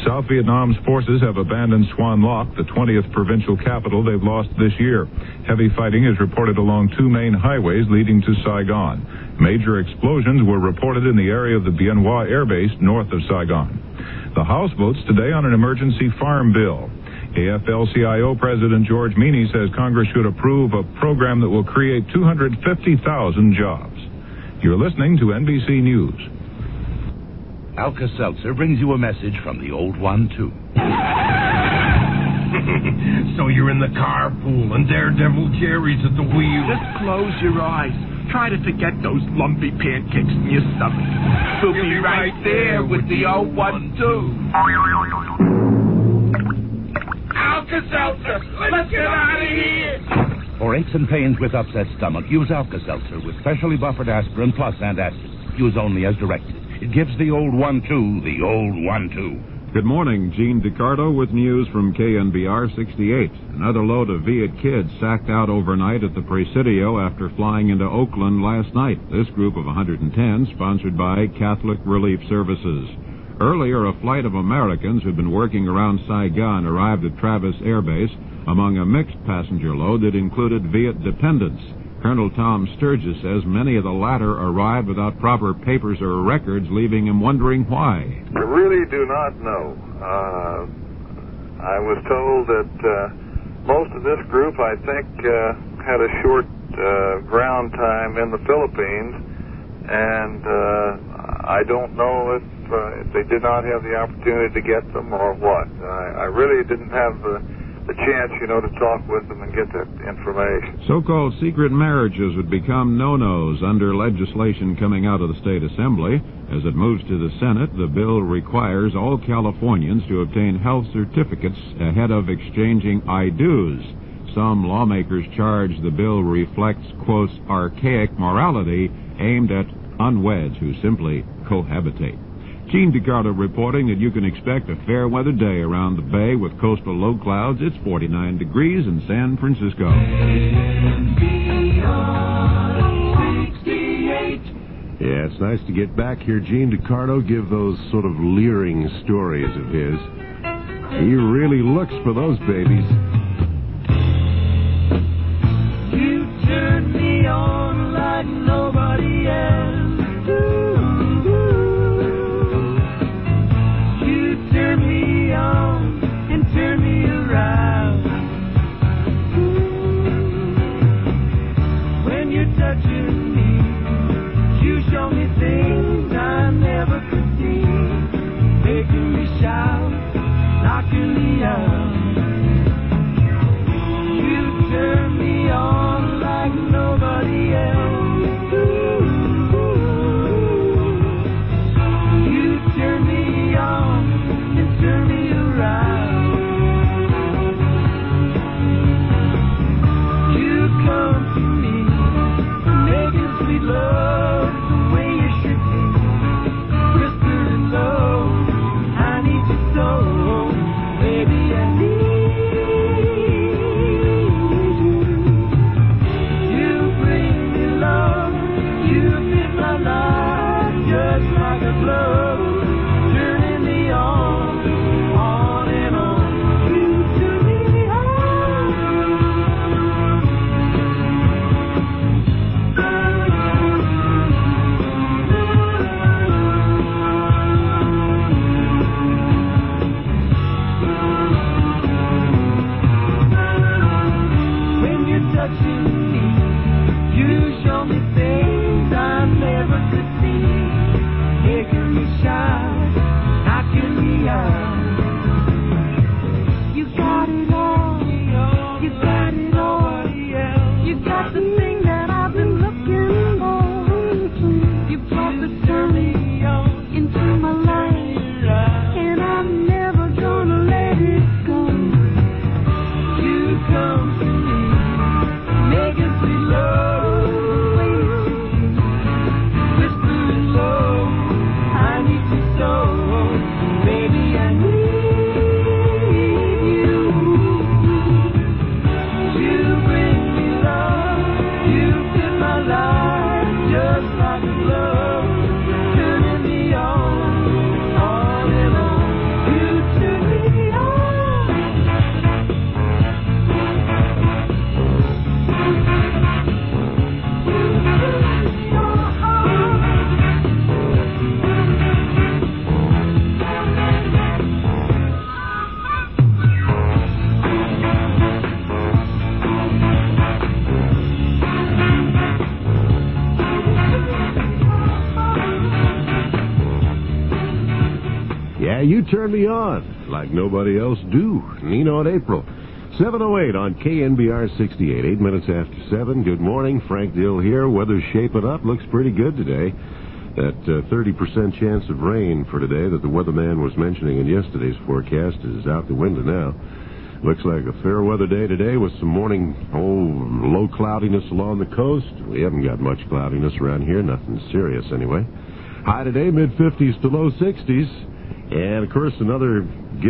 South Vietnam's forces have abandoned Xuan Loc, the 20th provincial capital they've lost this year. Heavy fighting is reported along two main highways leading to Saigon. Major explosions were reported in the area of the Bien Hoa Air Base north of Saigon. The House votes today on an emergency farm bill. AFL-CIO President George Meany says Congress should approve a program that will create 250,000 jobs. You're listening to NBC News. Alka-Seltzer brings you a message from the old one, too. So you're in the carpool and Daredevil Jerry's at the wheel. Just close your eyes. Try to forget those lumpy pancakes in your stomach. We'll be right there with the old one, too. Alka-Seltzer, let's get out of here. For aches and pains with upset stomach, use Alka-Seltzer with specially buffered aspirin plus antacid. Use only as directed. It gives the old one, too, the old one, too. Good morning, Gene DiCardo with news from KNBR 68. Another load of Viet kids sacked out overnight at the Presidio after flying into Oakland last night. This group of 110, sponsored by Catholic Relief Services. Earlier, a flight of Americans who'd been working around Saigon arrived at Travis Air Base among a mixed passenger load that included Viet dependents. Colonel Tom Sturgis says many of the latter arrived without proper papers or records, leaving him wondering why. I really do not know. I was told that most of this group, I think, had a short ground time in the Philippines, and I don't know if they did not have the opportunity to get them or what. I really didn't have the chance, to talk with them and get that information. So-called secret marriages would become no-nos under legislation coming out of the State Assembly. As it moves to the Senate, the bill requires all Californians to obtain health certificates ahead of exchanging I-do's. Some lawmakers charge the bill reflects, quote, archaic morality aimed at unweds who simply cohabitate. Gene DiCardo reporting that you can expect a fair weather day around the bay with coastal low clouds. It's 49 degrees in San Francisco. Yeah, it's nice to get back here. Gene DiCardo, give those sort of leering stories of his. He really looks for those babies. You turn me on like nobody else. Love the way you should be, whisper in love, I need to Yeah, you turn me on like nobody else do. Nino and April. 7:08 on KNBR 68. 8 minutes after 7. Good morning. Frank Dill here. Weather's shaping up. Looks pretty good today. That 30% chance of rain for today that the weatherman was mentioning in yesterday's forecast is out the window now. Looks like a fair weather day today with some morning, low cloudiness along the coast. We haven't got much cloudiness around here. Nothing serious anyway. High today, mid-50s to low 60s. And, of course, another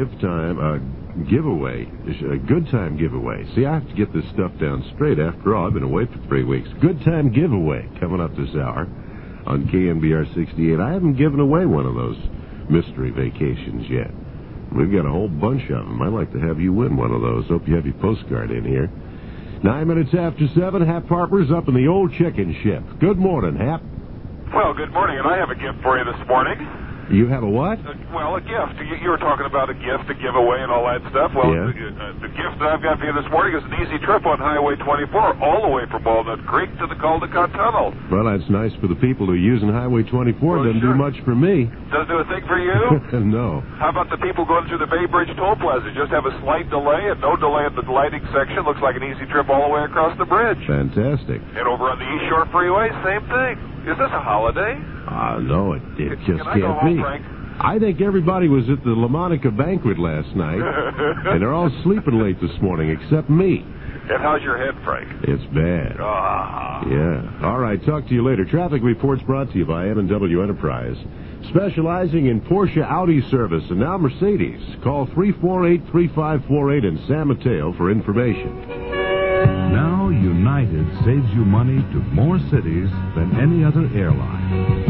giveaway, a good time giveaway. See, I have to get this stuff down straight. After all, I've been away for 3 weeks. Good time giveaway coming up this hour on KNBR 68. I haven't given away one of those mystery vacations yet. We've got a whole bunch of them. I'd like to have you win one of those. Hope you have your postcard in here. 9 minutes after 7, Hap Harper's up in the old chicken ship. Good morning, Hap. Well, good morning, and I have a gift for you this morning. You have a what? A gift. You were talking about a gift, a giveaway, and all that stuff. Well, yeah. The gift that I've got for you this morning is an easy trip on Highway 24, all the way from Walnut Creek to the Caldecott Tunnel. Well, that's nice for the people who are using Highway 24. Well, Doesn't do much for me. Doesn't do a thing for you? No. How about the people going through the Bay Bridge Toll Plaza? Just have a slight delay and no delay at the lighting section. Looks like an easy trip all the way across the bridge. Fantastic. And over on the East Shore Freeway, same thing. Is this a holiday? No, it just Can I go can't home, be. Frank? I think everybody was at the LaMonica banquet last night, and they're all sleeping late this morning except me. And how's your head, Frank? It's bad. Yeah. All right, talk to you later. Traffic reports brought to you by M&W Enterprise, specializing in Porsche Audi service and now Mercedes. Call 348-3548 in San Mateo for information. Now United saves you money to more cities than any other airline.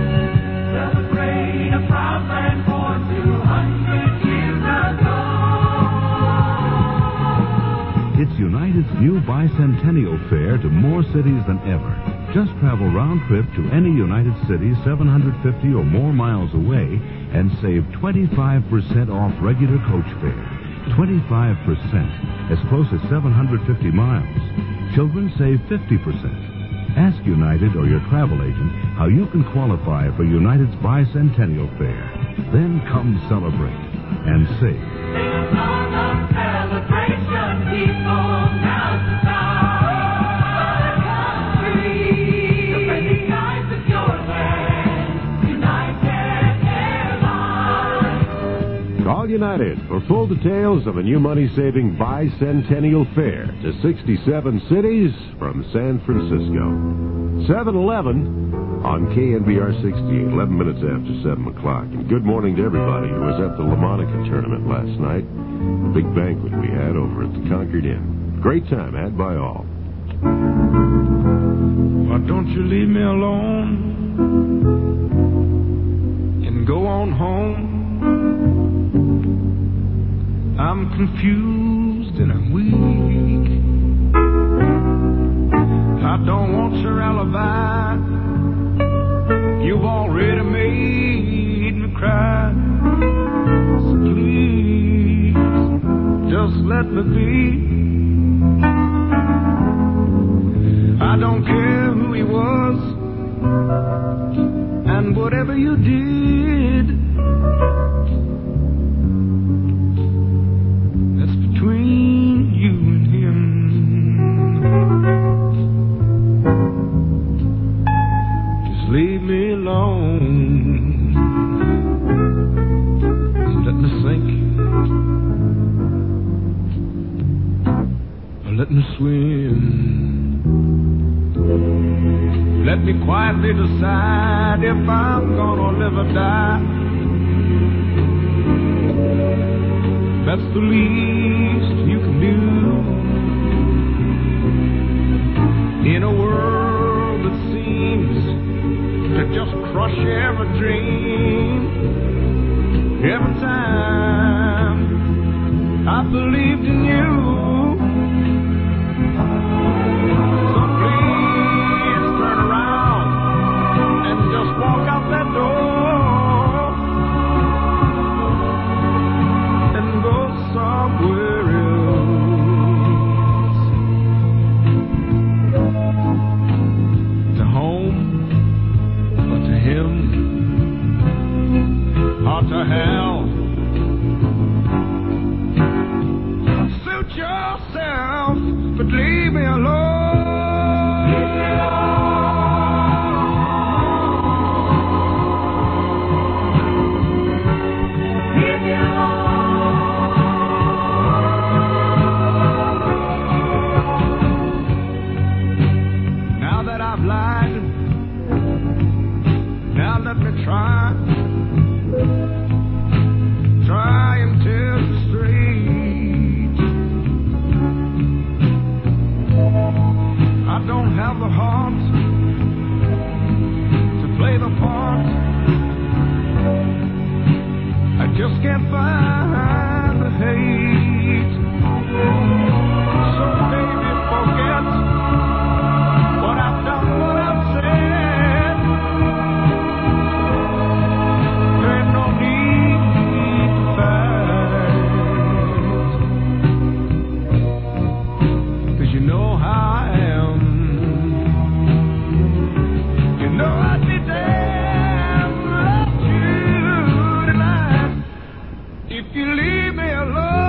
Celebrating a proud land born 200 years ago. It's United's new bicentennial fare to more cities than ever. Just travel round trip to any United city 750 or more miles away and save 25% off regular coach fare. 25%, as close as 750 miles. Children save 50%. Ask United or your travel agent how you can qualify for United's bicentennial fare. Then come celebrate and save. Sing a song of celebration, people, now's the time. Country, the friendly skies of your land, United Airlines. Call United for full details of a new money-saving bicentennial fare to 67 cities from San Francisco. 7-Eleven on KNBR 68, 11 minutes after 7 o'clock. And good morning to everybody who was at the LaMonica tournament last night. A big banquet we had over at the Concord Inn. Great time had by all. Why don't you leave me alone and go on home? I'm confused and I'm weak. I don't want your alibi. You've already made me cry. So please, just let me be. I don't care who he was, and whatever you did, that's between you and him. Just leave me alone and let me sink, or let me swim. Let me quietly decide if I'm gonna live or die. That's the least you can do in a world that seems to just crush every dream. Every time I believed in you. Walk out that door and go somewhere else, to home or to him or to hell. just can't find the hate. So baby, forget what I've done, what I've said. There ain't no need to fight, 'cause you know how I am. You know I'd be damn love you tonight if you leave me alone.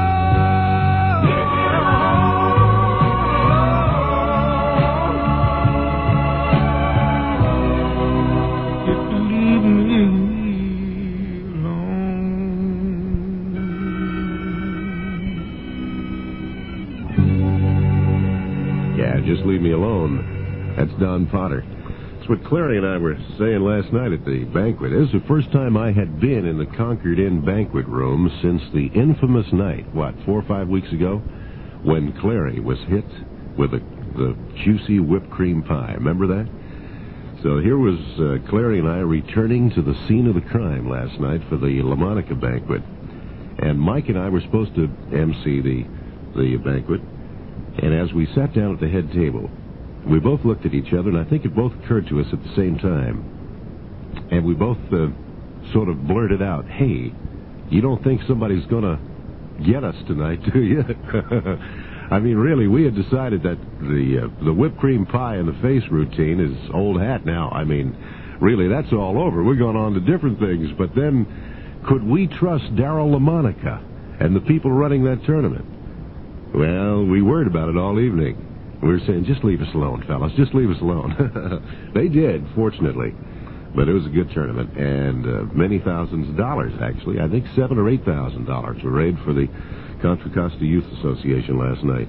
Just Leave Me Alone. That's Don Potter. That's what Clary and I were saying last night at the banquet. It was the first time I had been in the Concord Inn banquet room since the infamous night, 4 or 5 weeks ago, when Clary was hit with the juicy whipped cream pie. Remember that? So here was Clary and I returning to the scene of the crime last night for the La Monica banquet. And Mike and I were supposed to MC the banquet. And as we sat down at the head table, we both looked at each other, and I think it both occurred to us at the same time. And we both sort of blurted out, "Hey, you don't think somebody's going to get us tonight, do you?" I mean, really, we had decided that the whipped cream pie in the face routine is old hat now. I mean, really, that's all over. We're going on to different things. But then, could we trust Darryl LaMonica and the people running that tournament? Well, we worried about it all evening. We were saying, just leave us alone, fellas. Just leave us alone. They did, fortunately. But it was a good tournament, and many thousands of dollars, actually. I think $7,000 or $8,000 were raised for the Contra Costa Youth Association last night.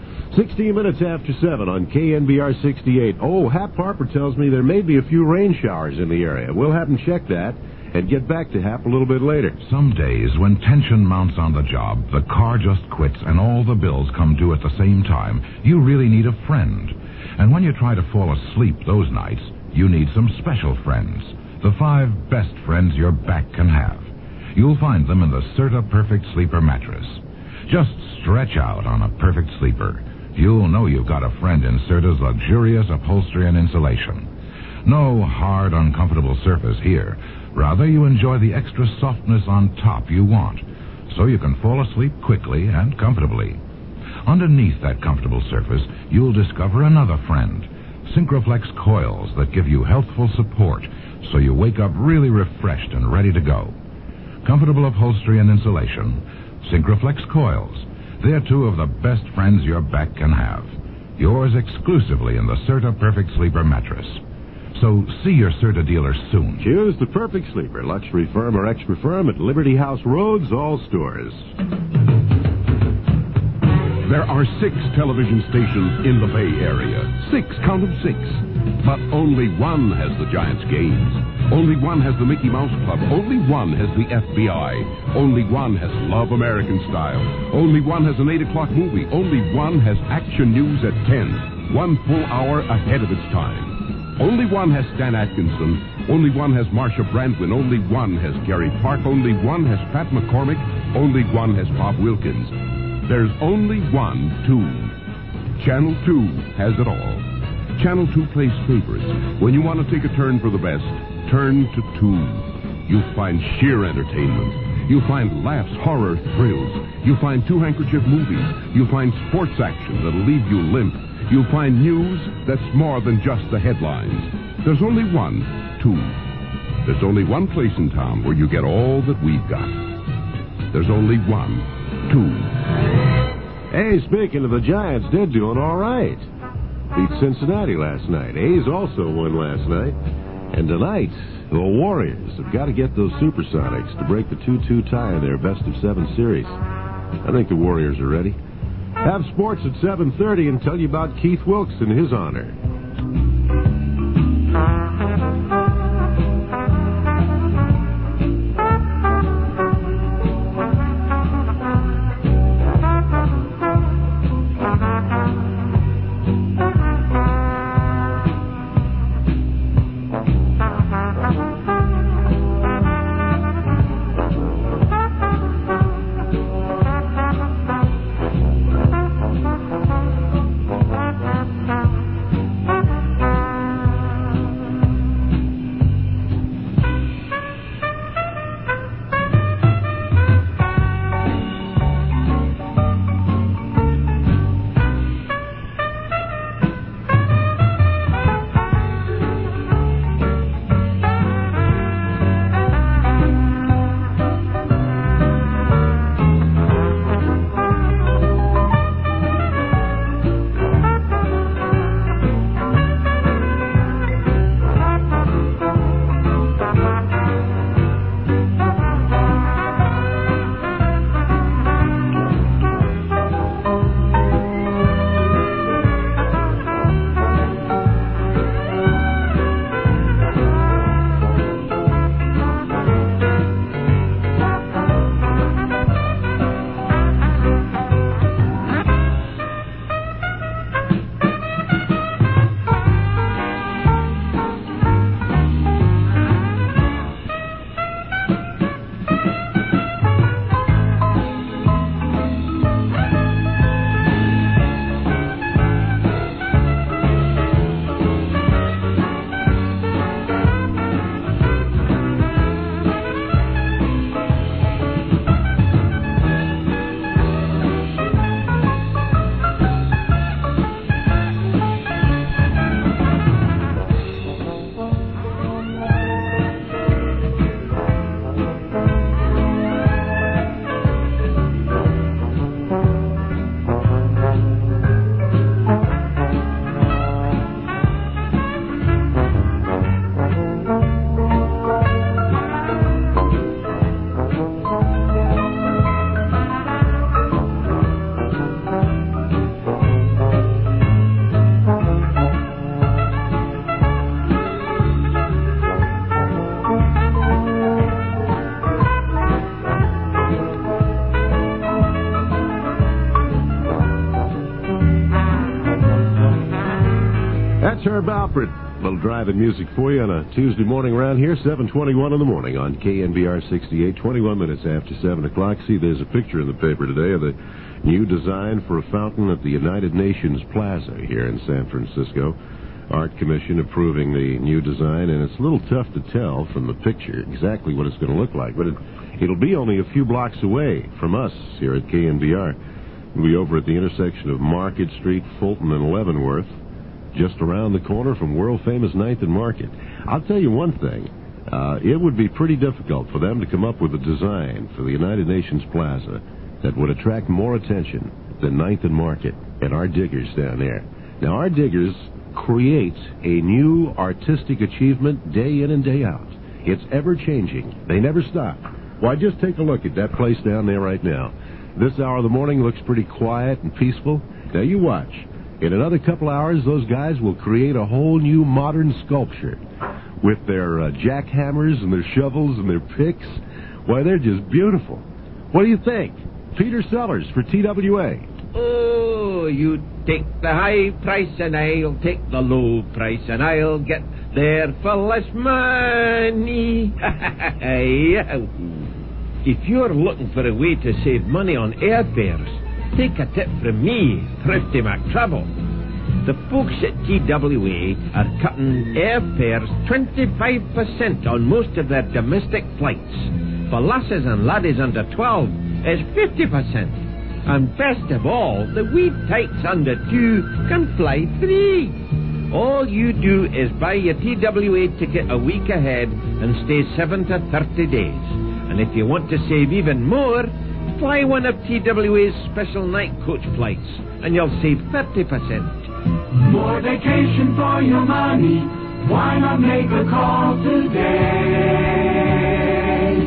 16 minutes after 7 on KNBR 68. Oh, Hap Harper tells me there may be a few rain showers in the area. We'll have him check that and get back to Hap a little bit later. Some days, when tension mounts on the job, the car just quits, and all the bills come due at the same time, you really need a friend. And when you try to fall asleep those nights, you need some special friends. The 5 best friends your back can have. You'll find them in the Serta Perfect Sleeper mattress. Just stretch out on a perfect sleeper. You'll know you've got a friend in Serta's luxurious upholstery and insulation. No hard, uncomfortable surface here. Rather, you enjoy the extra softness on top you want, so you can fall asleep quickly and comfortably. Underneath that comfortable surface, you'll discover another friend, Synchroflex coils that give you healthful support, so you wake up really refreshed and ready to go. Comfortable upholstery and insulation, Synchroflex coils. They're 2 of the best friends your back can have. Yours exclusively in the Serta Perfect Sleeper mattress. So see your Serta dealer soon. Choose the Perfect Sleeper, luxury firm or extra firm at Liberty House Roads, all stores. There are 6 television stations in the Bay Area. 6, count them 6. But only one has the Giants games. Only one has the Mickey Mouse Club. Only one has the FBI. Only one has Love American Style. Only one has an 8 o'clock movie. Only one has action news at 10. 1 full hour ahead of its time. Only one has Stan Atkinson. Only one has Marsha Brandwin. Only one has Gary Park. Only one has Pat McCormick. Only one has Bob Wilkins. There's only one 2. Channel 2 has it all. Channel 2 plays favorites. When you want to take a turn for the best, turn to 2. You'll find sheer entertainment. You'll find laughs, horror, thrills. You'll find 2 handkerchief movies. You'll find sports action that'll leave you limp. You'll find news that's more than just the headlines. There's only one 2. There's only one place in town where you get all that we've got. There's only one 2. Hey, speaking of the Giants, they're doing all right. Beat Cincinnati last night. A's also won last night. And tonight, the Warriors have got to get those Supersonics to break the 2-2 tie in their best-of-7 series. I think the Warriors are ready. Have sports at 7:30 and tell you about Keith Wilkes in his honor. Herb Alpert. A little driving music for you on a Tuesday morning around here, 7:21 in the morning on KNBR 68, 21 minutes after 7 o'clock. See, there's a picture in the paper today of the new design for a fountain at the United Nations Plaza here in San Francisco. Art Commission approving the new design, and it's a little tough to tell from the picture exactly what it's going to look like, but it'll be only a few blocks away from us here at KNBR. We'll be over at the intersection of Market Street, Fulton, and Leavenworth, just around the corner from world-famous 9th and Market. I'll tell you one thing. It would be pretty difficult for them to come up with a design for the United Nations Plaza that would attract more attention than 9th and Market and our diggers down there. Now, our diggers create a new artistic achievement day in and day out. It's ever-changing. They never stop. Why, just take a look at that place down there right now. This hour of the morning looks pretty quiet and peaceful. Now, you watch. In another couple hours, those guys will create a whole new modern sculpture with their jackhammers and their shovels and their picks. Why, they're just beautiful. What do you think? Peter Sellers for TWA. Oh, you take the high price and I'll take the low price and I'll get there for less money. If you're looking for a way to save money on airfares, take a tip from me, Thrifty McTravel. The folks at TWA are cutting airfares 25% on most of their domestic flights. For lasses and laddies under 12, it's 50%. And best of all, the wee tykes under 2 can fly free. All you do is buy your TWA ticket a week ahead and stay 7 to 30 days. And if you want to save even more, fly one of TWA's special night coach flights, and you'll save 30%. More vacation for your money. Why not make a call today?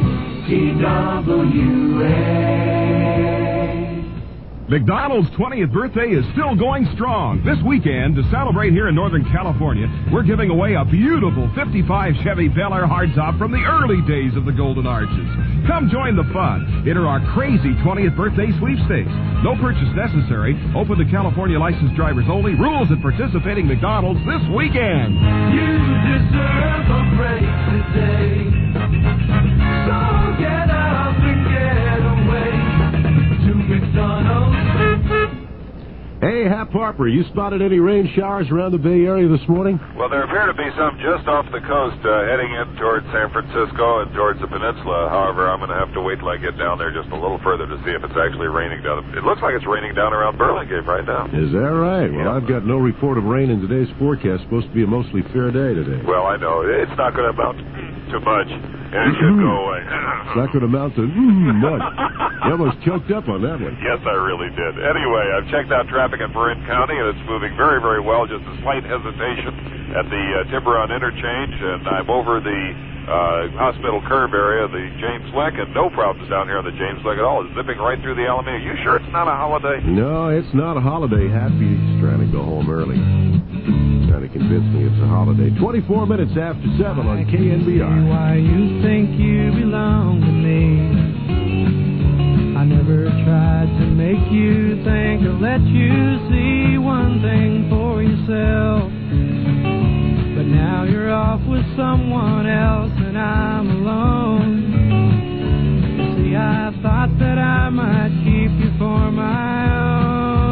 TWA. McDonald's 20th birthday is still going strong. This weekend, to celebrate here in Northern California, we're giving away a beautiful 55 Chevy Bel Air hardtop from the early days of the Golden Arches. Come join the fun. Enter our crazy 20th birthday sweepstakes. No purchase necessary. Open to California licensed drivers only. Rules at participating McDonald's this weekend. You deserve a break today. So get up and get away to McDonald's. Hey, Hap Harper, you spotted any rain showers around the Bay Area this morning? Well, there appear to be some just off the coast heading in towards San Francisco and towards the peninsula. However, I'm going to have to wait till I get down there just a little further to see if it's actually raining down. It looks like it's raining down around Burlingame right now. Is that right? Well, I've got no report of rain in today's forecast. Supposed to be a mostly fair day today. Well, I know. It's not going to amount to much. And it should go away. It's not going to amount to much. You almost choked up on that one. Yes, I really did. Anyway, I've checked out traffic in Marin County, and it's moving very, very well. Just a slight hesitation at the Tiburon interchange, and I'm over the hospital curve area, the James Lick, and no problems down here on the James Lick at all. It's zipping right through the Alameda. You sure it's not a holiday? No, it's not a holiday. Happy's trying to go home early. Trying to convince me it's a holiday. 24 minutes after 7 on KNBR. Why you think you belong to me? I never tried to make you think or let you see one thing for yourself. But now you're off with someone else and I'm alone. You see, I thought that I might keep you for my own.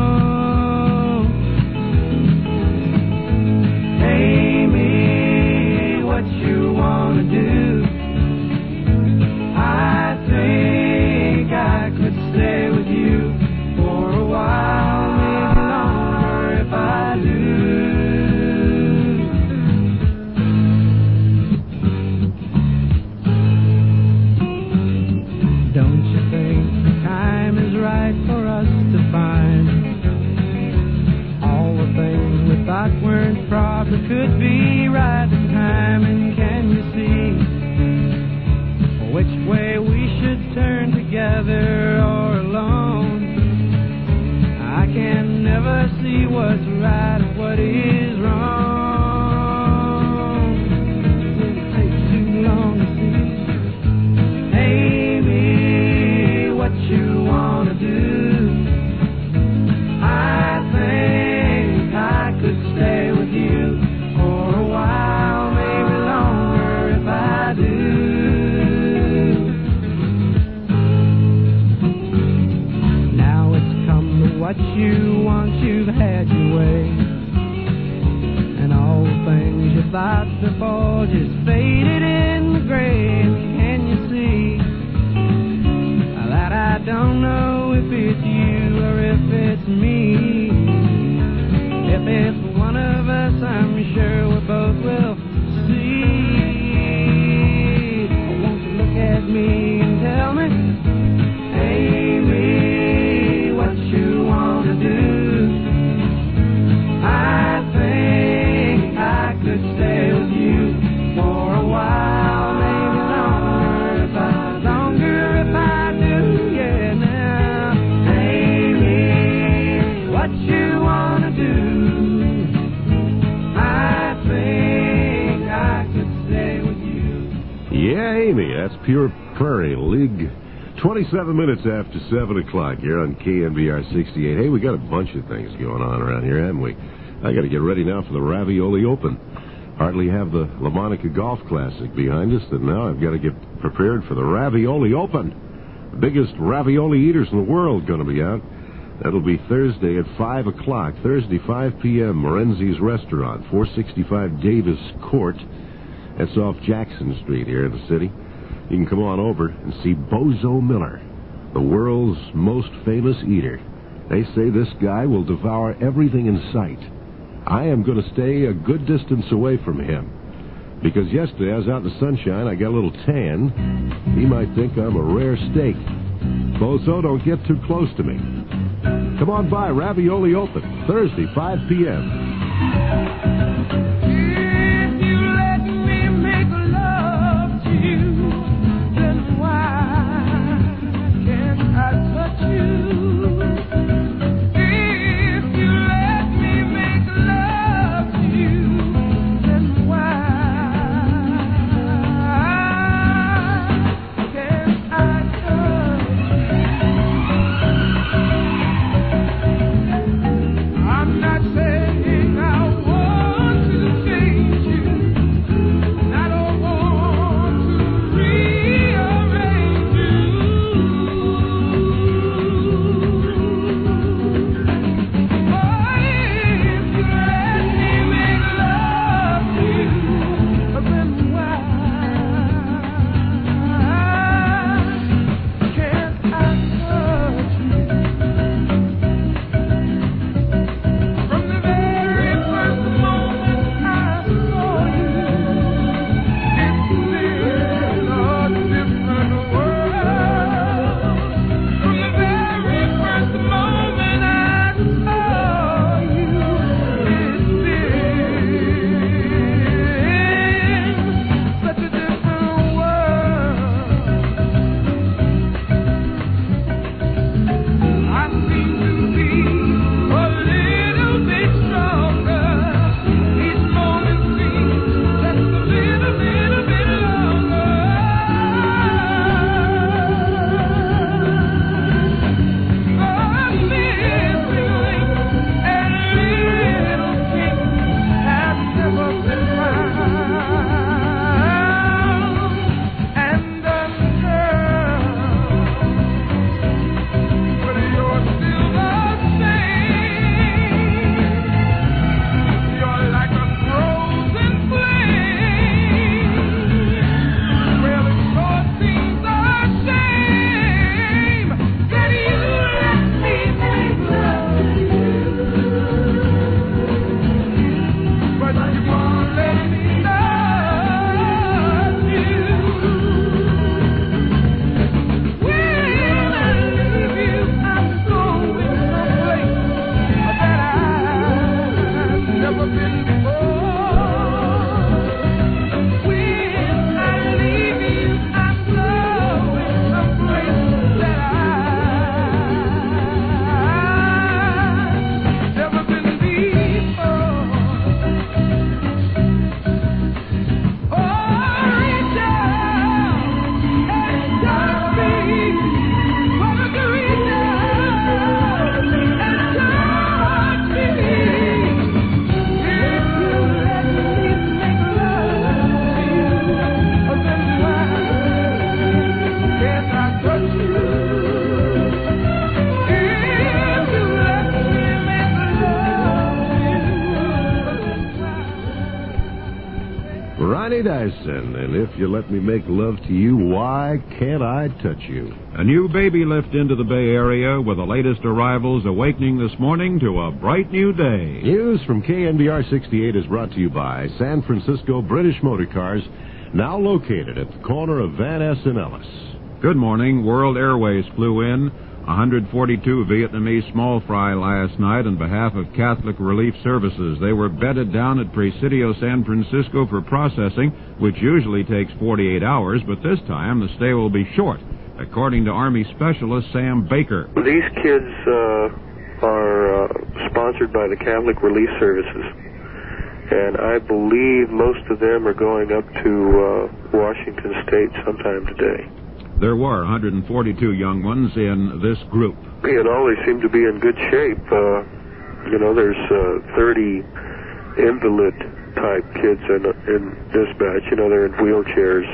Amy, what you wanna do? I think I could stay with you for a while, maybe longer if I do. Don't you think the time is right for us to find all the things we thought weren't proper could be right in time? And can you see which way we should turn, together or alone? I can never see what's right or what is wrong. It takes too long to see. Amy, what you wanna do? I think I could stay with you what you want, you've had your way. And all the things you thought before just faded in the grave. Can you see that I don't know if it's you or if it's me? If it's one of us, I'm sure we both will see. Won't you look at me and tell me, Amy, what you want to do? I think I could stay with you for a while, maybe longer if I do, yeah. Now, Amy, what you want to do? I think I could stay with you. Yeah, Amy, that's Pure Prairie League. 27 minutes after 7 o'clock here on KNBR 68. Hey, we got a bunch of things going on around here, haven't we? I got to get ready now for the Ravioli Open. Hardly have the La Monica Golf Classic behind us, and now I've got to get prepared for the Ravioli Open. The biggest ravioli eaters in the world going to be out. That'll be Thursday at 5 o'clock. Thursday, 5 p.m., Morenzi's Restaurant, 465 Davis Court. That's off Jackson Street here in the city. You can come on over and see Bozo Miller, the world's most famous eater. They say this guy will devour everything in sight. I am going to stay a good distance away from him, because yesterday I was out in the sunshine, I got a little tan. He might think I'm a rare steak. Bozo, don't get too close to me. Come on by, Ravioli Open, Thursday, 5 p.m. I'm not saying I want to Johnny Dyson, and if you let me make love to you, why can't I touch you? A new baby lift into the Bay Area with the latest arrivals awakening this morning to a bright new day. News from KNBR 68 is brought to you by San Francisco British Motor Cars, now located at the corner of Van Ness and Ellis. Good morning. World Airways flew in 142 Vietnamese small fry last night on behalf of Catholic Relief Services. They were bedded down at Presidio San Francisco for processing, which usually takes 48 hours, but this time the stay will be short, according to Army Specialist Sam Baker. These kids are sponsored by the Catholic Relief Services, and I believe most of them are going up to Washington State sometime today. There were 142 young ones in this group. And all they seem to be in good shape. There's 30 invalid-type kids in this batch. They're in wheelchairs.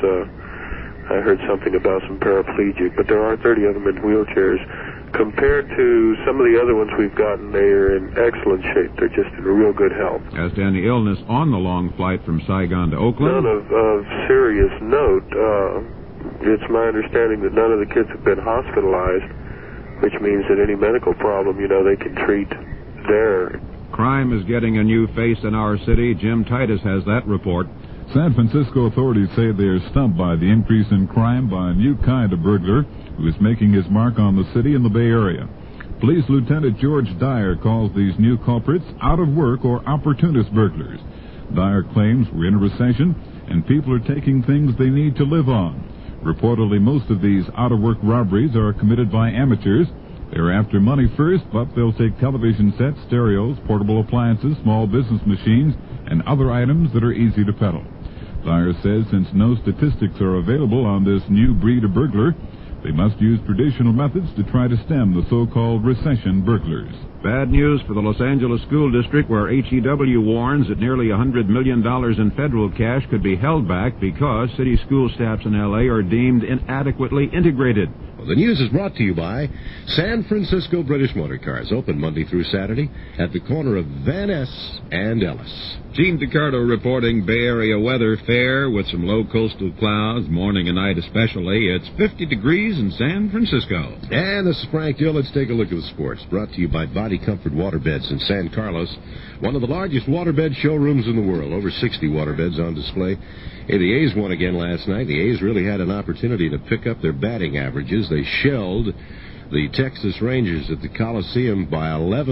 I heard something about some paraplegic, but there are 30 of them in wheelchairs. Compared to some of the other ones we've gotten, they are in excellent shape. They're just in real good health. As to any illness on the long flight from Saigon to Oakland? None of serious note. It's my understanding that none of the kids have been hospitalized, which means that any medical problem, they can treat there. Crime is getting a new face in our city. Jim Titus has that report. San Francisco authorities say they are stumped by the increase in crime by a new kind of burglar who is making his mark on the city and the Bay Area. Police Lieutenant George Dyer calls these new culprits out-of-work or opportunist burglars. Dyer claims we're in a recession and people are taking things they need to live on. Reportedly, most of these out-of-work robberies are committed by amateurs. They're after money first, but they'll take television sets, stereos, portable appliances, small business machines, and other items that are easy to peddle. Dyer says since no statistics are available on this new breed of burglar, they must use traditional methods to try to stem the so-called recession burglars. Bad news for the Los Angeles School District, where HEW warns that nearly $100 million in federal cash could be held back because city school staffs in L.A. are deemed inadequately integrated. Well, the news is brought to you by San Francisco British Motor Cars, open Monday through Saturday at the corner of Van Ness and Ellis. Gene DiCardo reporting Bay Area weather fair with some low coastal clouds, morning and night especially. It's 50 degrees in San Francisco. And this is Frank Dill. Let's take a look at the sports. Brought to you by Body Comfort Waterbeds in San Carlos, one of the largest waterbed showrooms in the world. Over 60 waterbeds on display. Hey, the A's won again last night. The A's really had an opportunity to pick up their batting averages. They shelled the Texas Rangers at the Coliseum by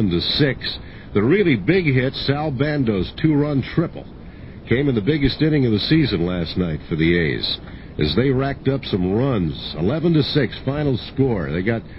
11-6. The really big hit, Sal Bando's two-run triple, came in the biggest inning of the season last night for the A's as they racked up some runs. 11-6 final score. They got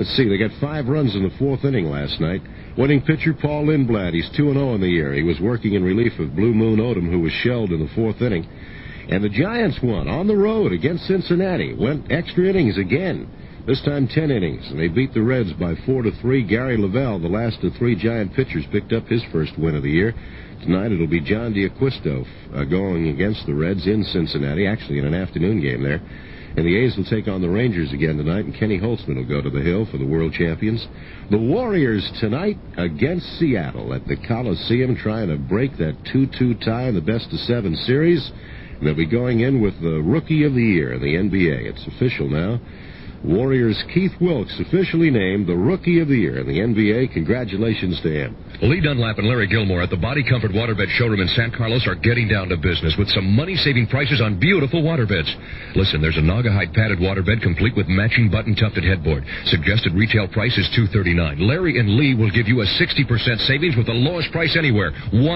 5 runs in the fourth inning last night. Winning pitcher Paul Lindblad, he's 2-0 in the year. He was working in relief of Blue Moon Odom, who was shelled in the fourth inning. And the Giants won on the road against Cincinnati. Went extra innings again. This time 10 innings, and they beat the Reds by 4-3. Gary Lavelle, the last of 3 Giant pitchers, picked up his first win of the year. Tonight it'll be John D'Acquisto going against the Reds in Cincinnati, actually in an afternoon game there. And the A's will take on the Rangers again tonight, and Kenny Holtzman will go to the Hill for the World Champions. The Warriors tonight against Seattle at the Coliseum, trying to break that 2-2 tie in the best-of-7 series. And they'll be going in with the Rookie of the Year in the NBA. It's official now. Warriors' Keith Wilkes officially named the Rookie of the Year in the NBA. Congratulations to him. Lee Dunlap and Larry Gilmore at the Body Comfort Waterbed Showroom in San Carlos are getting down to business with some money-saving prices on beautiful waterbeds. Listen, there's a Naugahyde padded waterbed complete with matching button-tufted headboard. Suggested retail price is $239. Larry and Lee will give you a 60% savings with the lowest price anywhere,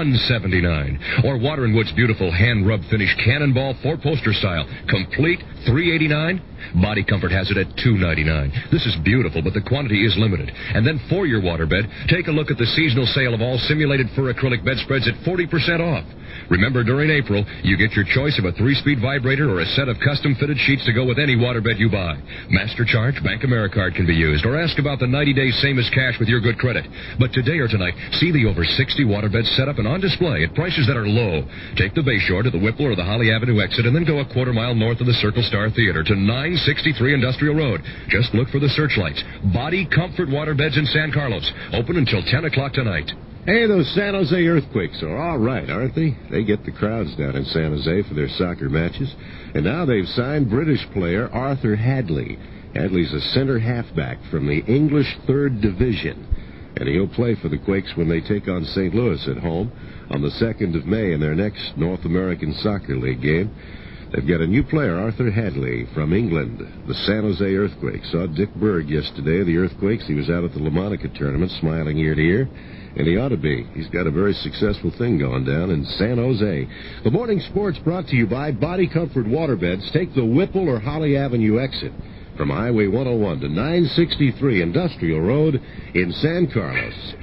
$179. Or Water & Wood's beautiful hand-rub finish Cannonball 4-poster style, complete, $389. Body Comfort has it at $299. This is beautiful, but the quantity is limited. And then for your waterbed, take a look at the seasonal sale of all simulated fur acrylic bedspreads at 40% off. Remember, during April, you get your choice of a 3-speed vibrator or a set of custom-fitted sheets to go with any waterbed you buy. MasterCharge, Bank AmeriCard can be used, or ask about the 90-day same-as-cash with your good credit. But today or tonight, see the over 60 waterbeds set up and on display at prices that are low. Take the Bayshore to the Whipple or the Holly Avenue exit, and then go a quarter mile north of the Circle Star Theater to 963 Industrial Road. Just look for the searchlights. Body Comfort Waterbeds in San Carlos. Open until 10 o'clock tonight. Hey, those San Jose Earthquakes are all right, aren't they? They get the crowds down in San Jose for their soccer matches. And now they've signed British player Arthur Hadley. Hadley's a center halfback from the English 3rd Division. And he'll play for the Quakes when they take on St. Louis at home on the 2nd of May in their next North American Soccer League game. They've got a new player, Arthur Hadley, from England, the San Jose Earthquakes. Saw Dick Berg yesterday, the Earthquakes. He was out at the La Monica tournament, smiling ear to ear. And he ought to be. He's got a very successful thing going down in San Jose. The morning sports brought to you by Body Comfort Waterbeds. Take the Whipple or Holly Avenue exit from Highway 101 to 963 Industrial Road in San Carlos.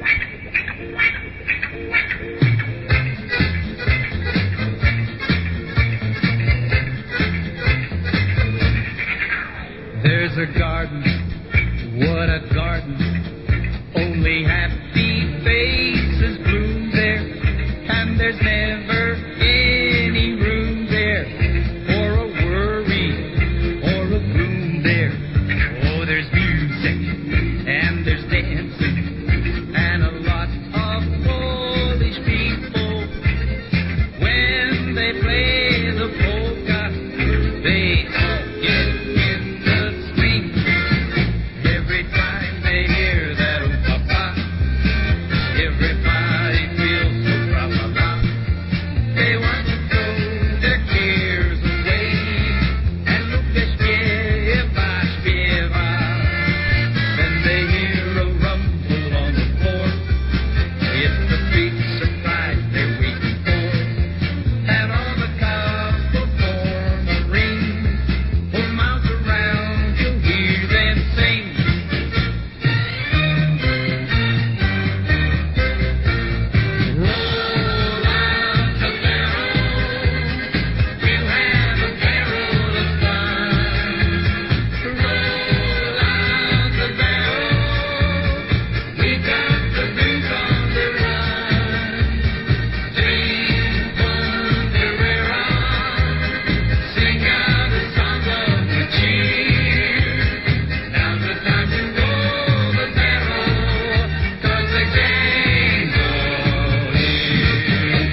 There's a garden, what a garden, only happy faces bloom there, and there's never any room there for a worry or a gloom there. Oh, there's music, and there's dancing, and a lot of foolish people. When they play the polka, they all get in the swing. Every time they hear that papa, everybody feels so proud. They want to throw their cares away and look śpiewa, śpiewa. Then they hear a rumble on the floor. It's the big surprise they're waiting for. And all the couple form a ring. For miles around you'll hear them sing. Roll out the barrel, we'll have a barrel of fun. Roll out the barrel, we got the blues on the run. Drink Bonderera, sing out a song of the cheer. Now's the time to roll the barrel, 'cause the game's all here.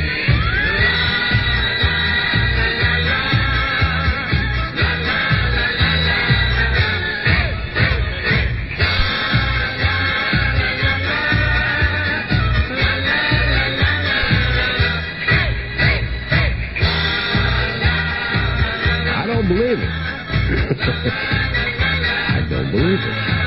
I don't believe it. I don't believe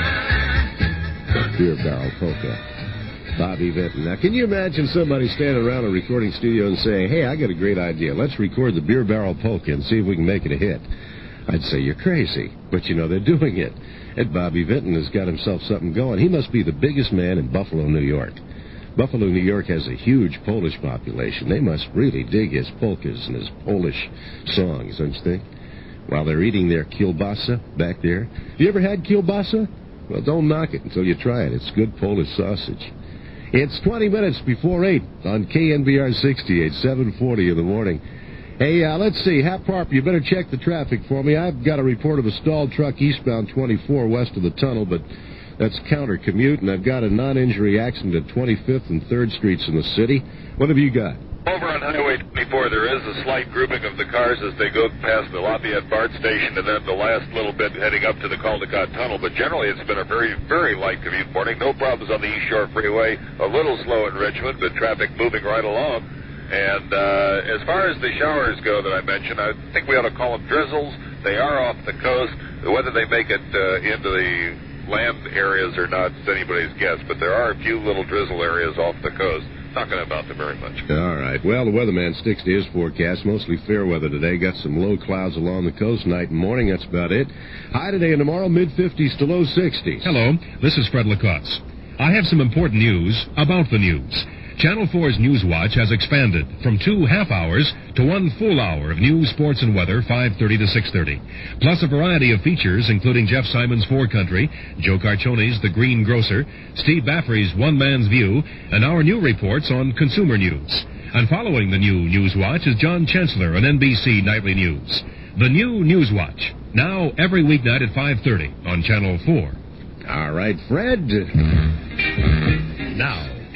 it. Beer Barrel Polka. Bobby Vinton. Now, can you imagine somebody standing around a recording studio and saying, hey, I got a great idea. Let's record the Beer Barrel Polka and see if we can make it a hit. I'd say you're crazy. But, you know, they're doing it. And Bobby Vinton has got himself something going. He must be the biggest man in Buffalo, New York. Buffalo, New York has a huge Polish population. They must really dig his polkas and his Polish songs, don't you think? While they're eating their kielbasa back there. You ever had kielbasa? Well, don't knock it until you try it. It's good Polish sausage. It's 20 minutes before 8 on KNBR 68, 7:40 in the morning. Hey, let's see. Hap Harper, you better check the traffic for me. I've got a report of a stalled truck eastbound 24 west of the tunnel, but that's counter commute, and I've got a non-injury accident at 25th and 3rd Streets in the city. What have you got? Over on Highway 24, there is a slight grouping of the cars as they go past the Lafayette BART station and then the last little bit heading up to the Caldecott Tunnel. But generally, it's been a very, very light commute morning. No problems on the East Shore Freeway. A little slow in Richmond, but traffic moving right along. And as far as the showers go that I mentioned, I think we ought to call them drizzles. They are off the coast. Whether they make it into the land areas or not is anybody's guess. But there are a few little drizzle areas off the coast. Not going to amount to very much. All right. Well, the weatherman sticks to his forecast. Mostly fair weather today. Got some low clouds along the coast night and morning. That's about it. High today and tomorrow, mid-50s to low 60s. Hello. This is Fred Lacotz. I have some important news about the news. Channel 4's News Watch has expanded from 2 half hours to 1 full hour of news, sports, and weather, 5:30 to 6:30. Plus a variety of features, including Jeff Simon's 4 Country, Joe Carcioni's The Green Grocer, Steve Baffrey's One Man's View, and our new reports on consumer news. And following the new News Watch is John Chancellor on NBC Nightly News. The new News Watch, now every weeknight at 5:30 on Channel 4. All right, Fred. Now,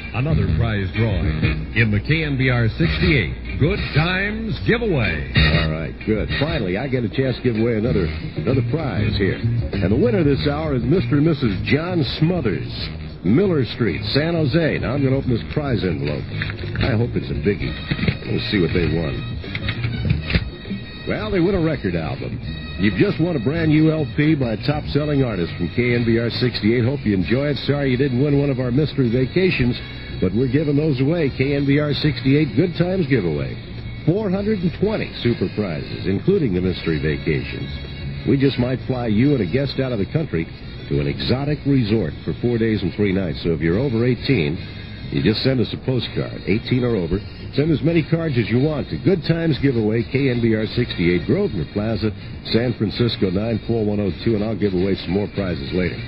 another prize drawing in the KNBR 68 Good Times Giveaway. All right, good. Finally, I get a chance to give away another prize here. And the winner this hour is Mr. and Mrs. John Smothers, Miller Street, San Jose. Now I'm going to open this prize envelope. I hope it's a biggie. We'll see what they won. Well, they won a record album. You've just won a brand new LP by a top-selling artist from KNBR 68. Hope you enjoy it. Sorry you didn't win one of our mystery vacations, but we're giving those away. KNBR 68 Good Times Giveaway. 420 super prizes, including the mystery vacations. We just might fly you and a guest out of the country to an exotic resort for 4 days and 3 nights. So if you're over 18, you just send us a postcard, 18 or over. Send as many cards as you want to Good Times Giveaway, KNBR 68, Grosvenor Plaza, San Francisco 94102, and I'll give away some more prizes later.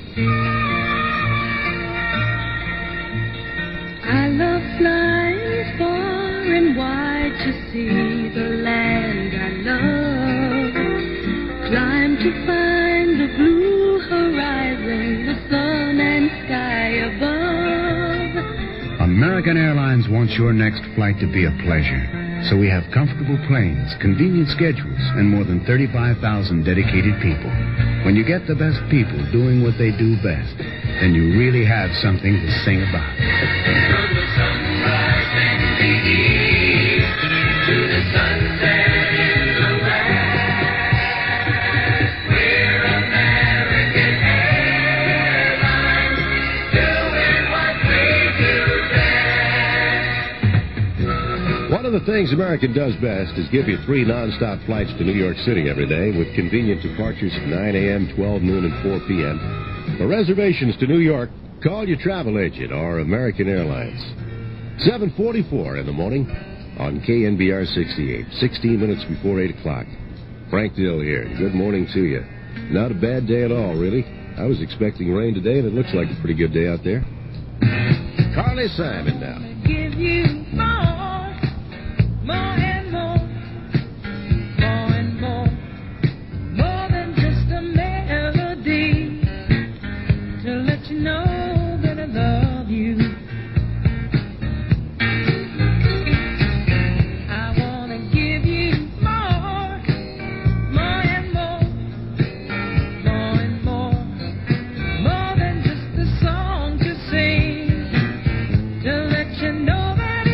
I love flying far and wide to see the land I love. Climb to find the blue horizon, the sun and sky above. American Airlines wants your next flight to be a pleasure. So we have comfortable planes, convenient schedules, and more than 35,000 dedicated people. When you get the best people doing what they do best, then you really have something to sing about. From the sunrise in the east to the sunset in the west, we're American Airlines, doing what we do best. One of the things American does best is give you 3 nonstop flights to New York City every day with convenient departures at 9 a.m., 12 noon, and 4 p.m. For reservations to New York, call your travel agent or American Airlines. 7:44 in the morning on KNBR 68, 16 minutes before 8 o'clock. Frank Dill here. Good morning to you. Not a bad day at all, really. I was expecting rain today, and it looks like a pretty good day out there. Carly Simon now. Give you more and more, more and more, more than just a melody, to let you know that I love you. I want to give you more and more, more and more, more than just a song to sing, to let you know that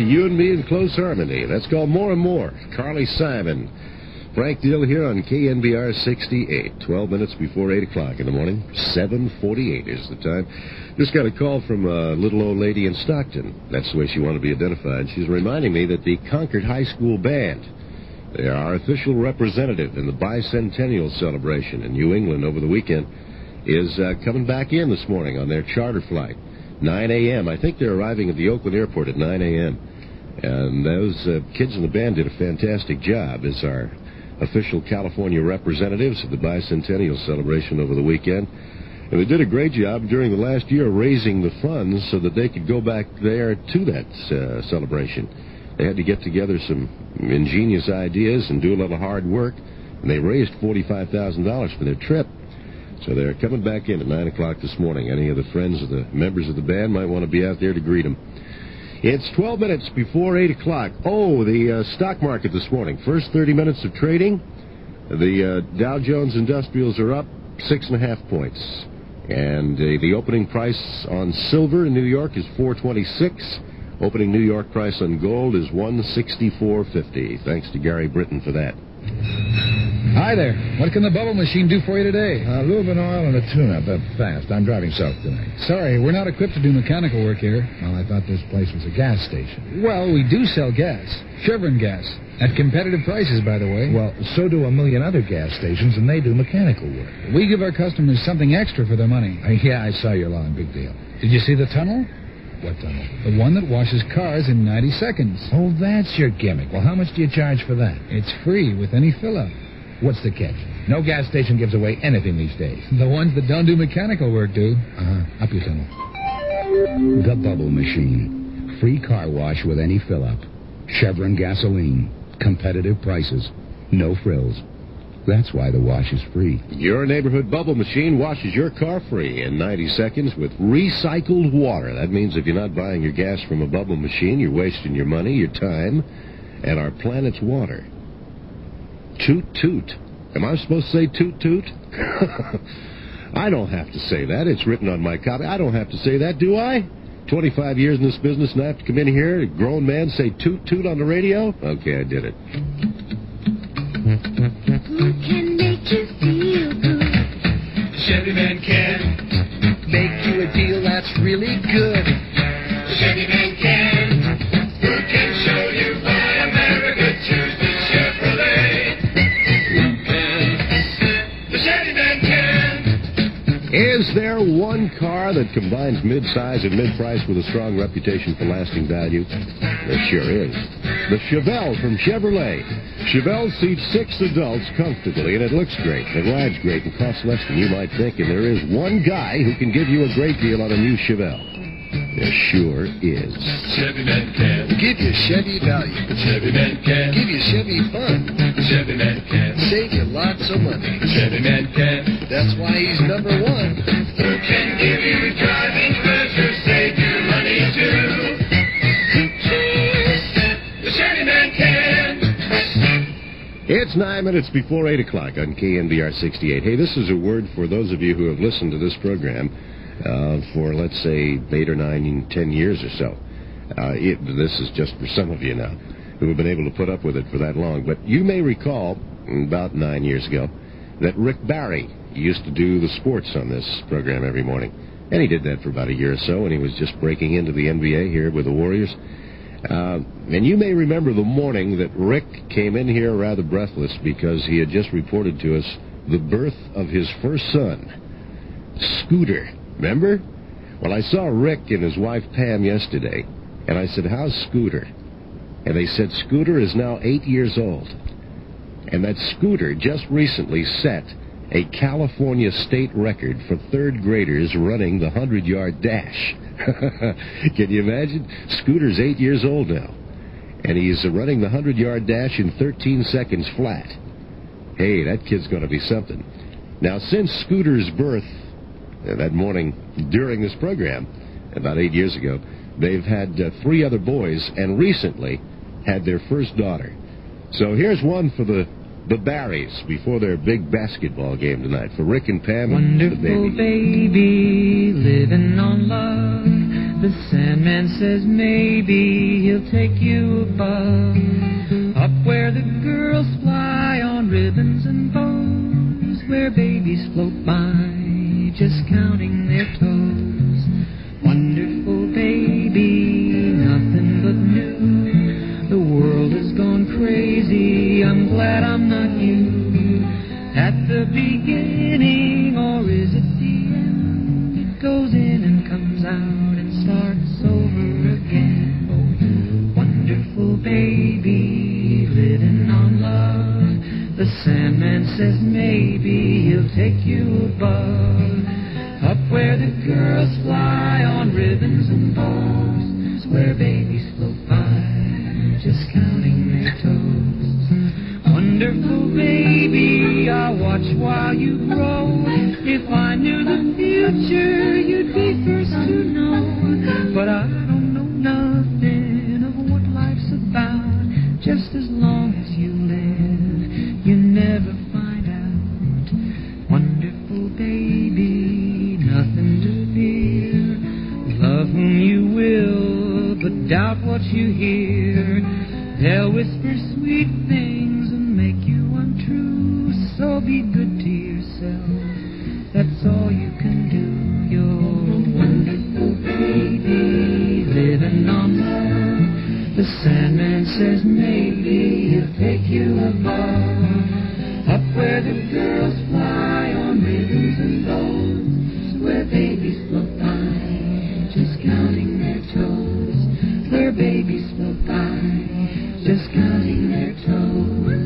You and Me in Close Harmony. That's called More and More. Carly Simon. Frank Dill here on KNBR 68. 12 minutes before 8 o'clock in the morning. 7:48 is the time. Just got a call from a little old lady in Stockton. That's the way she wanted to be identified. She's reminding me that the Concord High School Band, they are our official representative in the bicentennial celebration in New England over the weekend, is coming back in this morning on their charter flight. 9 a.m. I think they're arriving at the Oakland airport at 9 a.m. And those kids in the band did a fantastic job as our official California representatives of the bicentennial celebration over the weekend. And they did a great job during the last year raising the funds so that they could go back there to that celebration. They had to get together some ingenious ideas and do a little hard work, and they raised $45,000 for their trip. So they're coming back in at 9 o'clock this morning. Any of the friends of the members of the band might want to be out there to greet them. It's 12 minutes before 8 o'clock. Oh, the stock market this morning. First 30 minutes of trading. The Dow Jones Industrials are up 6.5 points. And the opening price on silver in New York is $4.26. Opening New York price on gold is $164.50. Thanks to Gary Britton for that. Hi there. What can the bubble machine do for you today? Lube and oil and a tune-up, fast. I'm driving south tonight. Sorry, we're not equipped to do mechanical work here. Well, I thought this place was a gas station. Well, we do sell gas. Chevron gas. At competitive prices, by the way. Well, so do a million other gas stations, and they do mechanical work. We give our customers something extra for their money. Yeah, I saw your lawn. Big deal. Did you see the tunnel? What tunnel? The one that washes cars in 90 seconds. Oh, that's your gimmick. Well, how much do you charge for that? It's free with any fill-up. What's the catch? No gas station gives away anything these days. The ones that don't do mechanical work do. Up your tunnel. The Bubble Machine. Free car wash with any fill-up. Chevron gasoline. Competitive prices. No frills. That's why the wash is free. Your neighborhood Bubble Machine washes your car free in 90 seconds with recycled water. That means if you're not buying your gas from a Bubble Machine, you're wasting your money, your time, and our planet's water. Toot toot. Am I supposed to say toot toot? I don't have to say that. It's written on my copy. I don't have to say that, do I? 25 years in this business, and I have to come in here, a grown man, say toot toot on the radio? Okay, I did it. Who can make you feel good? Chevy Man can make you a deal that's really good. Chevy Man can. Who can show you why America chooses Chevrolet? Who can? The Chevy Man can. Is there one car that combines mid-size and mid-price with a strong reputation for lasting value? There sure is. The Chevelle from Chevrolet. Chevelle seats 6 adults comfortably, and it looks great. It rides great and costs less than you might think, and there is one guy who can give you a great deal on a new Chevelle. There sure is. Chevy Man can give you Chevy value. Chevy Man can give you Chevy fun. Chevy Man can save you lots of money. Chevy Man can. That's why he's number one. Who can give you driving pleasure, save you money too? The Chevy Man can. It's 9 minutes before 8 o'clock on KNBR 68. Hey, this is a word for those of you who have listened to this program for, let's say, 8 or 9, 10 years or so. This is just for some of you now who have been able to put up with it for that long. But you may recall, about 9 years ago, that Rick Barry used to do the sports on this program every morning. And he did that for about a year or so, and he was just breaking into the NBA here with the Warriors. And you may remember the morning that Rick came in here rather breathless because he had just reported to us the birth of his first son, Scooter. Remember? Well, I saw Rick and his wife Pam yesterday, and I said, "How's Scooter?" And they said, "Scooter is now 8 years old." And that Scooter just recently set a California state record for third graders running the 100-yard dash. Can you imagine? Scooter's 8 years old now, and he's running the 100-yard dash in 13 seconds flat. Hey, that kid's going to be something. Now, since Scooter's birth that morning during this program, about 8 years ago, they've had 3 other boys, and recently had their first daughter. So here's one for the Barrys before their big basketball game tonight. For Rick and Pam and the baby. Wonderful baby, living on love. The Sandman says maybe he'll take you above, up where the girls fly on ribbons and bows, where babies float by, just counting their toes. Wonderful baby, nothing but new. The world has gone crazy, I'm glad I'm not you. At the beginning, or is it the end? It goes in and comes out and starts over again. Oh, wonderful baby, living on love. The Sandman says maybe he'll take you above, up where the girls fly on ribbons and bows, where babies float by, just counting their toes. Wonderful baby, I'll watch while you grow. If I knew the future, you'd be first to know. But I don't know nothing of what life's about. Just as long as you live, you never find out. Wonderful baby, nothing to fear. Love whom you will, but doubt what you hear. They'll whisper sweet things and make you untrue. So be good to yourself, that's all you can do. You're a wonderful baby, living on love. The Sandman says maybe he'll take you above, up where the girls fly on ribbons and bows, where babies float by, just counting their toes. Where babies float by, just counting their toes.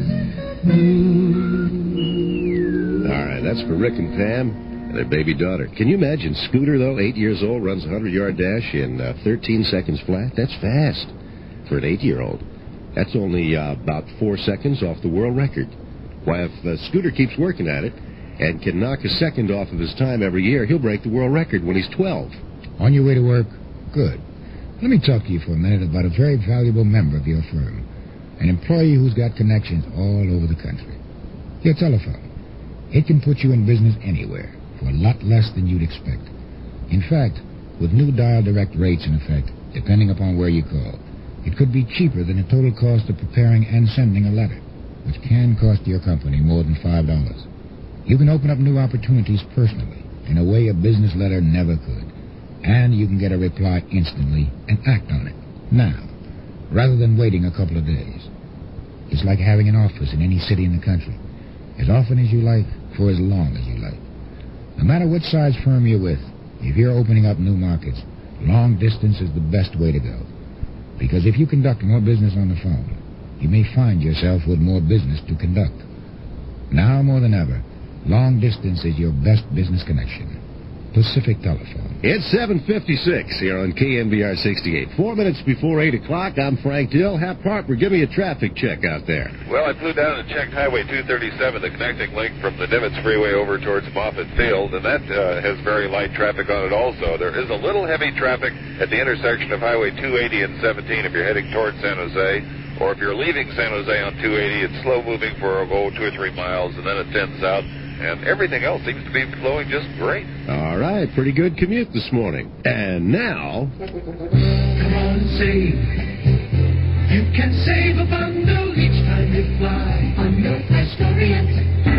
Ooh. All right, that's for Rick and Pam and their baby daughter. Can you imagine Scooter, though, 8 years old, runs a 100-yard dash in 13 seconds flat? That's fast for an 8-year-old. That's only about 4 seconds off the world record. Why, if Scooter keeps working at it and can knock a second off of his time every year, he'll break the world record when he's 12. On your way to work? Good. Let me talk to you for a minute about a very valuable member of your firm, an employee who's got connections all over the country. Your telephone. It can put you in business anywhere for a lot less than you'd expect. In fact, with new dial direct rates in effect, depending upon where you call, it could be cheaper than the total cost of preparing and sending a letter, which can cost your company more than $5. You can open up new opportunities personally in a way a business letter never could. And you can get a reply instantly and act on it now, rather than waiting a couple of days. It's like having an office in any city in the country, as often as you like, for as long as you like. No matter what size firm you're with, if you're opening up new markets, long distance is the best way to go. Because if you conduct more business on the phone, you may find yourself with more business to conduct. Now more than ever, long distance is your best business connection. Pacific Telephone. It's 7:56 here on KNBR 68. 4 minutes before 8 o'clock, I'm Frank Dill. Hap Harper, give me a traffic check out there. Well, I flew down and checked Highway 237, the connecting link from the Nimitz Freeway over towards Moffett Field, and that has very light traffic on it also. There is a little heavy traffic at the intersection of Highway 280 and 17 if you're heading towards San Jose, or if you're leaving San Jose on 280, it's slow moving for 2 or 3 miles, and then it thins out. And everything else seems to be flowing just great. All right, pretty good commute this morning. And now... Come on, save. You can save a bundle each time you fly on Northwest Orient.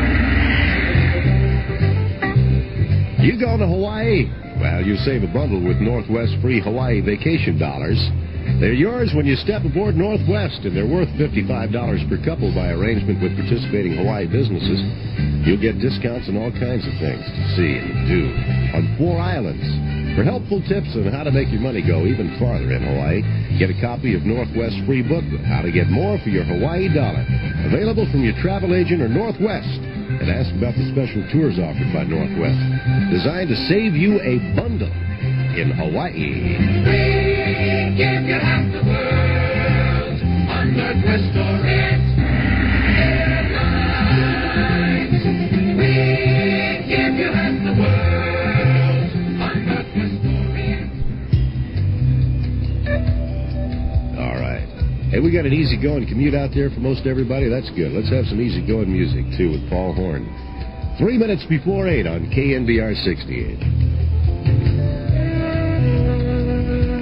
You go to Hawaii? Well, you save a bundle with Northwest free Hawaii vacation dollars. They're yours when you step aboard Northwest, and they're worth $55 per couple by arrangement with participating Hawaii businesses. You'll get discounts on all kinds of things to see and do on 4 islands. For helpful tips on how to make your money go even farther in Hawaii, get a copy of Northwest's free booklet, How to Get More for Your Hawaii Dollar. Available from your travel agent or Northwest. And ask about the special tours offered by Northwest, designed to save you a bundle in Hawaii. We give you half the world on Northwest Orient Airlines. We give you half the world on Northwest Orient. All right. Hey, we got an easy-going commute out there for most everybody. That's good. Let's have some easy-going music, too, with Paul Horn. 3 minutes before 8 on KNBR 68.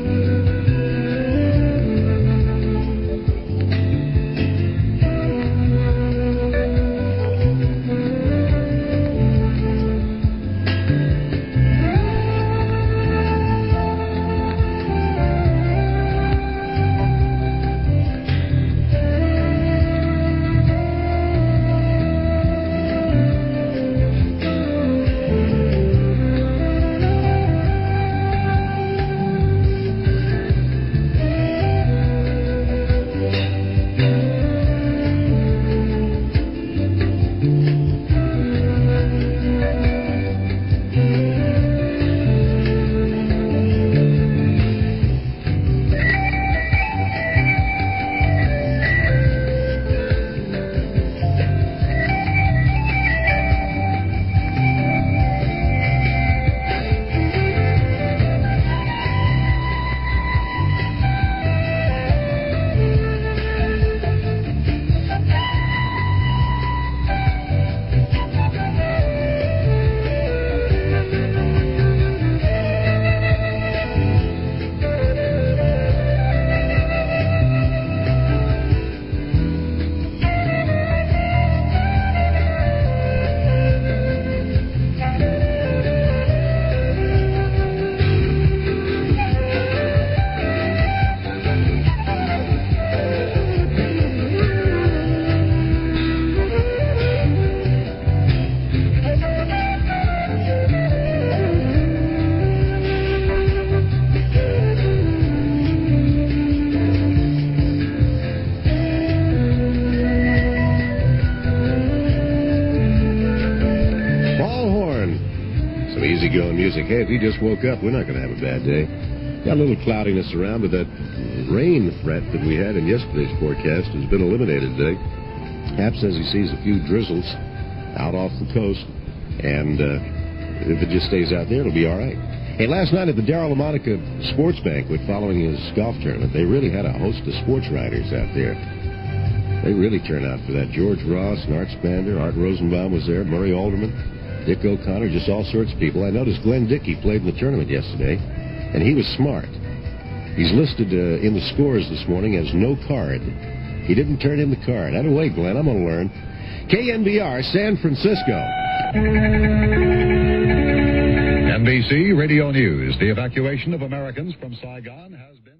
Some easygoing music. Hey, if you just woke up, we're not going to have a bad day. Got a little cloudiness around, but that rain threat that we had in yesterday's forecast has been eliminated today. Hap says he sees a few drizzles out off the coast, and if it just stays out there, it'll be all right. Hey, last night at the Darrell LaMonica Sports Banquet following his golf tournament, they really had a host of sports writers out there. They really turned out for that. George Ross, Art Spander, Art Rosenbaum was there, Murray Alderman, Dick O'Connor, just all sorts of people. I noticed Glenn Dickey played in the tournament yesterday, and he was smart. He's listed in the scores this morning as no card. He didn't turn in the card. Have a wait, Glenn. I'm going to learn. KNBR, San Francisco. NBC Radio News. The evacuation of Americans from Saigon has been...